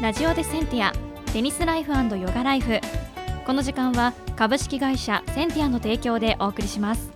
ラジオでセンティアテニスライフ&ヨガライフ。この時間は株式会社センティアの提供でお送りします。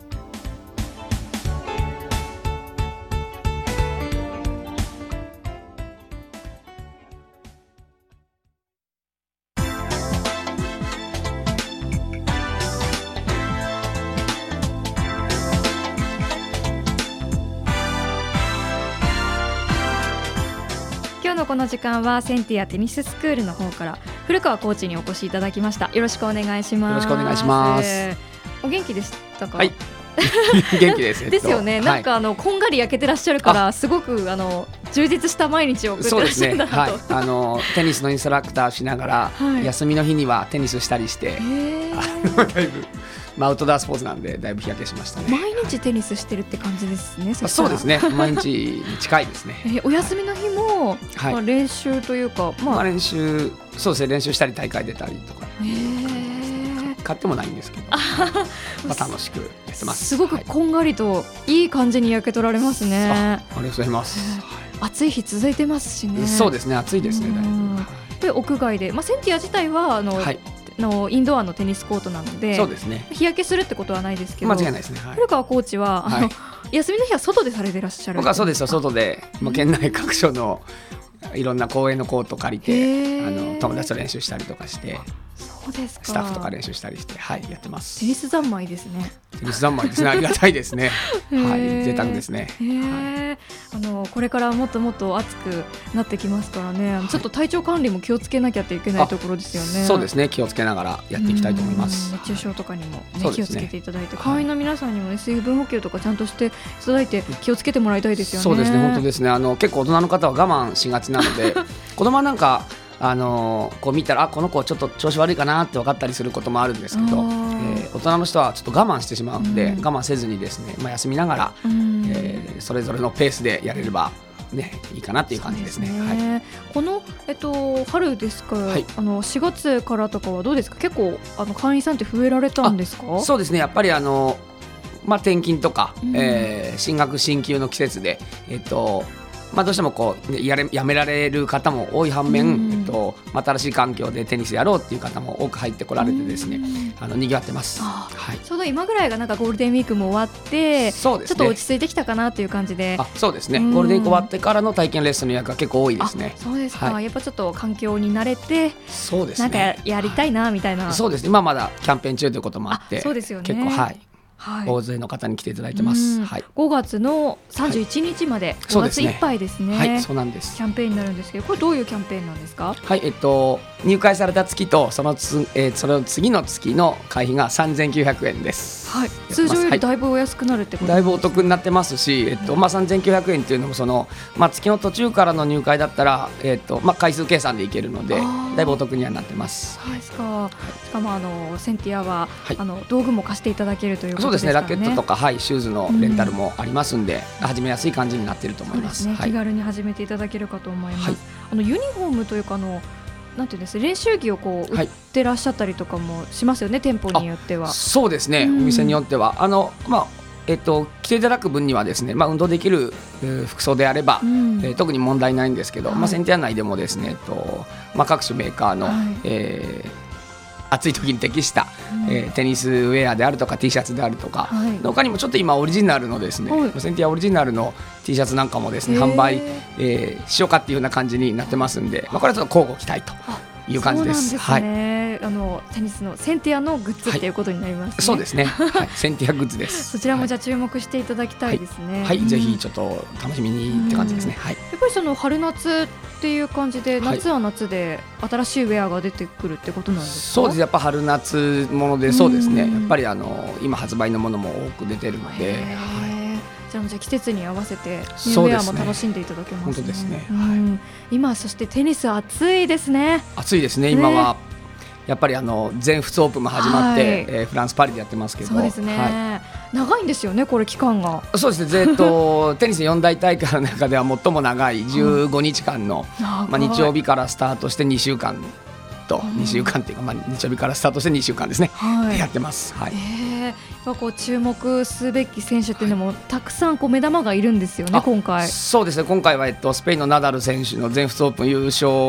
今日のこの時間はセンティアテニススクールの方から古川コーチにお越しいただきました。よろしくお願いします。 よろしくお願いします。 お元気でしたか？ はい元気です、 ですよね。なんかこんがり焼けてらっしゃるからすごく充実した毎日を送ってらっしゃるんだなと。 そうですね、はい、テニスのインストラクターしながら、はい、休みの日にはテニスしたりしてだいぶアウトドアスポーツなんでだいぶ日焼けしましたね。 毎日テニスしてるって感じですね。 そうですね、毎日に近いですねお休みの日も、はい、練習というか、 練習、そうですね、練習したり大会出たりとか買ってもないんですけど楽しくやってます。 すごくこんがりといい感じに焼け取られますね。 ありがとうございます。 暑い日続いてますしね。 そうですね、暑いですね。だいぶで屋外で、センティア自体ははいインドアのテニスコートなので、 そうですね、 日焼けするってことはないですけど、 間違いないですね、はい、 古川コーチは休みの日は外でされてらっしゃる。 僕はそうですよ、外で、県内各所のいろんな公園のコート借りて友達と練習したりとかして、 そうですか、 スタッフとか練習したりして、はい、やってます。 テニス三昧ですね。 テニス三昧ですね、ありがたいですねはい、贅沢ですね。 これからもっともっと暑くなってきますからね、ちょっと体調管理も気をつけなきゃいけないところですよね。 そうですね、気をつけながらやっていきたいと思います。 熱中症とかにも、気をつけていただいて、会員の皆さんにも、水分補給とかちゃんとしていただいて気をつけてもらいたいですよね。 そうですね、本当ですね。結構大人の方は我慢しがちなので子供はなんかこう見たらこの子ちょっと調子悪いかなって分かったりすることもあるんですけど、大人の人はちょっと我慢してしまうので、我慢せずにですね、休みながら、それぞれのペースでやれれば、いいかなっていう感じですね。はい、 この、春ですか、 はい、 4月からとかはどうですか？結構会員さんって増えられたんですか？ そうですね、やっぱり転勤とか、進学進級の季節でどうしてもやめられる方も多い反面、新しい環境でテニスやろうっていう方も多く入ってこられてですね、にぎわってます。はい、 ちょうど今ぐらいがなんかゴールデンウィークも終わって、 そうですね、 ちょっと落ち着いてきたかなっていう感じで。 そうですね、ゴールデンウィーク終わってからの体験レッスンの予約が結構多いですね。 そうですか、やっぱちょっと環境に慣れて、 そうですね、 なんかやりたいなみたいな。 そうですね、今まだキャンペーン中ということもあって、 そうですよね、 結構大勢の方に来ていただいてます。 5月の31日まで、5月いっぱいですね。 はい、そうなんです。 キャンペーンになるんですけど、これどういうキャンペーンなんですか？ はい、入会された月とその次の月の会費が3900円です。 はい、通常よりだいぶお安くなるってことですね。 だいぶお得になってますし、3900円っていうのも月の途中からの入会だったら、回数計算でいけるのでだいぶお得にはなってます。 そうですか。しかもセンティアは、道具も貸していただけるということですからね。 そうですね、ラケットとか、シューズのレンタルもありますんで、始めやすい感じになっていると思います。 そうですね、気軽に始めていただけるかと思います。ユニフォームというかなんていうんです、練習着を売ってらっしゃったりとかもしますよね、店舗によっては。そうですね、 お店によっては着ていただく分にはですね、運動できる服装であれば、特に問題ないんですけど、センティア内でもですね、各種メーカーの、暑い時に適した、テニスウェアであるとか T シャツであるとか、他にもちょっと今オリジナルのですね、センティアオリジナルの T シャツなんかもですね、販売、しようかっていうような感じになってますんで、これはちょっと交互期待という感じです。 そうなんですね。テニスのセンティアのグッズっていうことになりますね。 そうですね、センティアグッズです。 そちらもじゃあ注目していただきたいですね。 ぜひちょっと楽しみにって感じですね。やっぱり春夏っていう感じで、夏は夏で新しいウェアが出てくるってことなんですか？ そうです、やっぱ春夏もので、そうですね、やっぱり今発売のものも多く出てるので、 じゃあ季節に合わせてニューウェアも楽しんでいただけますね。 本当ですね。 今そしてテニス暑いですね。 暑いですね。今はやっぱり全仏オープンも始まって、フランスパリでやってますけど。 そうですね、長いんですよね、これ期間が。 そうですね、テニス4大大会の中では最も長い15日間の、日曜日からスタートして2週間と、2週間っていうか、日曜日からスタートして2週間ですね、やってます。 注目すべき選手っていうのもたくさん目玉がいるんですよね、今回。 そうですね、今回は、スペインのナダル選手の全仏オープン優勝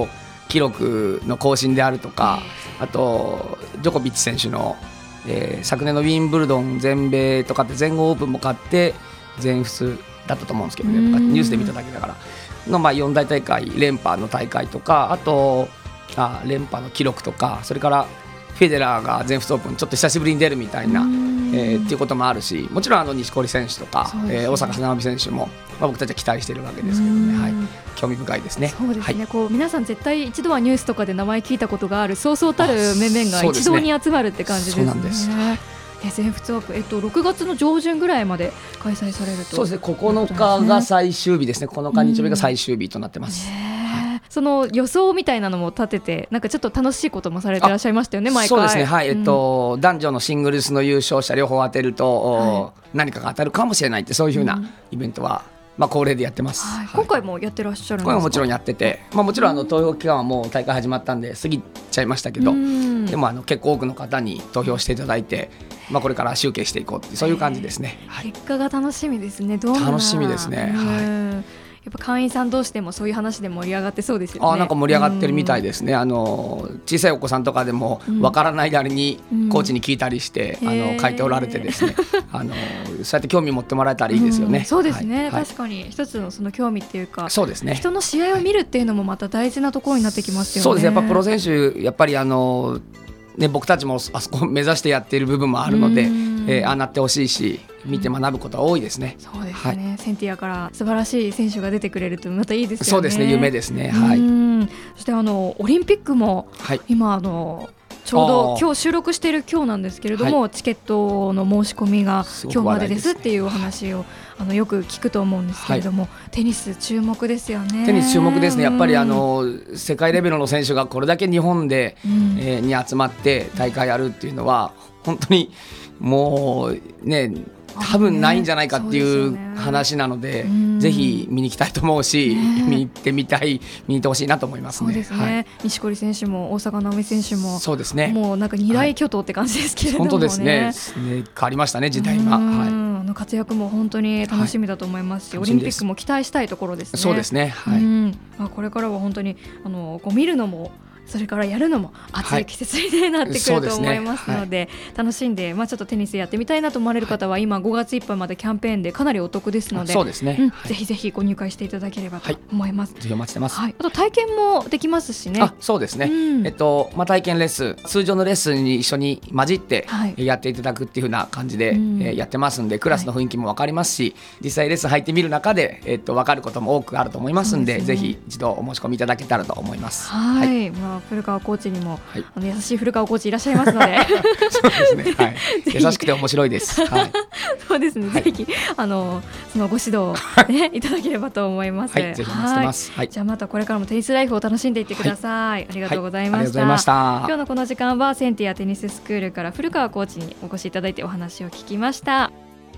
記録の更新であるとか、あとジョコビッチ選手の、昨年のウィンブルドン全米とかって全豪オープンも勝って全仏だったと思うんですけどね、ニュースで見ただけだからの、4大大会連覇の大会とか、あと連覇の記録とか、それからフェデラーが全仏オープンちょっと久しぶりに出るみたいな、っていうこともあるし、もちろん錦織選手とか、大坂なおみ選手も、僕たちは期待しているわけですけどね、興味深いですね。 そうですね、こう皆さん絶対一度はニュースとかで名前聞いたことがあるそうそうたる面々が一堂に集まるって感じですね。 そうなんです。 全仏オープン、6月の上旬ぐらいまで開催されると。 そうですね、9日が最終日ですね。9日日曜日が最終日となってます。 その予想みたいなのも立てて、なんかちょっと楽しいこともされてらっしゃいましたよね、毎回。 そうですね、はい、男女のシングルスの優勝者両方当てると、何かが当たるかもしれないって、そういうふうなイベントは、恒例でやってます。 今回もやってらっしゃるんですか？ 今回ももちろんやってて、もちろん投票期間はもう大会始まったんで過ぎちゃいましたけど、でも結構多くの方に投票していただいて、これから集計していこうっていう、そういう感じですね。 結果が楽しみですね。どんな楽しみですね。 やっぱ会員さん同士でもそういう話で盛り上がってそうですよね。 なんか盛り上がってるみたいですね。小さいお子さんとかでもわからないなりにコーチに聞いたりして、書いておられてですね、そうやって興味持ってもらえたらいいですよね。 そうですね、確かに一つのその興味っていうか、 そうですね、 人の試合を見るっていうのもまた大事なところになってきますよね。 そうですね、やっぱプロ選手やっぱり僕たちもあそこを目指してやっている部分もあるので、なってほしいし、見て学ぶことは多いですね。 そうですね、センティアから素晴らしい選手が出てくれるとまたいいですよね。 そうですね、夢ですね。 そしてオリンピックも、今ちょうど今日収録している今日なんですけれども、チケットの申し込みが今日までですっていうお話をよく聞くと思うんですけれども、テニス注目ですよね。 テニス注目ですね。やっぱり世界レベルの選手がこれだけ日本で、に集まって大会やるっていうのは本当にもうね、多分ないんじゃないかっていう話なので、ぜひ見に行きたいと思うし、見に行ってみたい、見に行ってほしいなと思いますね。 そうですね、錦織選手も大坂なおみ選手も、 そうですね、 もうなんか二大巨頭って感じですけれどもね。 本当ですね、変わりましたね、時代が。 活躍も本当に楽しみだと思いますし、オリンピックも期待したいところですね。 そうですね、 これからは本当に見るのもそれからやるのも暑い季節になってくると思いますので、楽しんで、ちょっとテニスやってみたいなと思われる方は今5月いっぱいまでキャンペーンでかなりお得ですので、 そうですね、 ぜひぜひご入会していただければと思います。 ぜひお待ちしてます。 あと体験もできますしね。 そうですね、体験レッスン、通常のレッスンに一緒に混じってやっていただくっていう風な感じでやってますんで、クラスの雰囲気も分かりますし、実際レッスン入ってみる中で分かることも多くあると思いますんで、ぜひ一度お申し込みいただけたらと思います。 古川コーチにも、優しい古川コーチいらっしゃいますのでそうですね、優しくて面白いです。 そうですね、ぜひそのご指導を、いただければと思います。 ぜひお待ちしてます。 じゃあまたこれからもテニスライフを楽しんでいってください。ありがとうございました。 今日のこの時間はセンティアテニススクールから古川コーチにお越しいただいてお話を聞きました。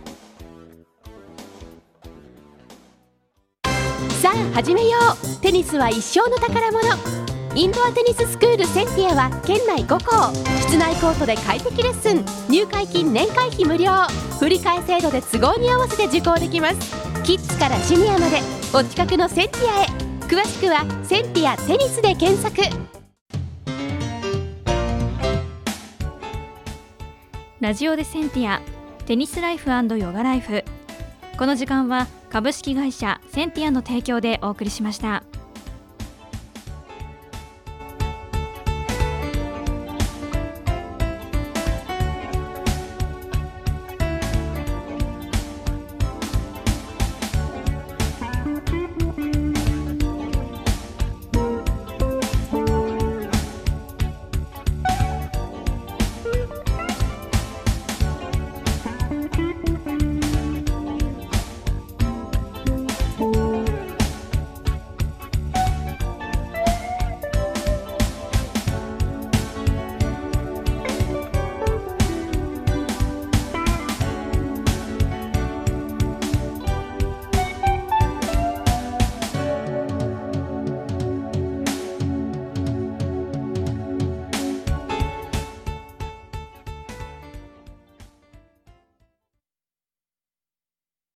さあ始めよう。テニスは一生の宝物。インドアテニススクールセンティアは県内5校、室内コートで快適レッスン、入会金年会費無料、振り替え制度で都合に合わせて受講できます。キッズからシニアまでお近くのセンティアへ。詳しくはセンティアテニスで検索。 ラジオでセンティアテニスライフ&ヨガライフ。この時間は株式会社センティアの提供でお送りしました。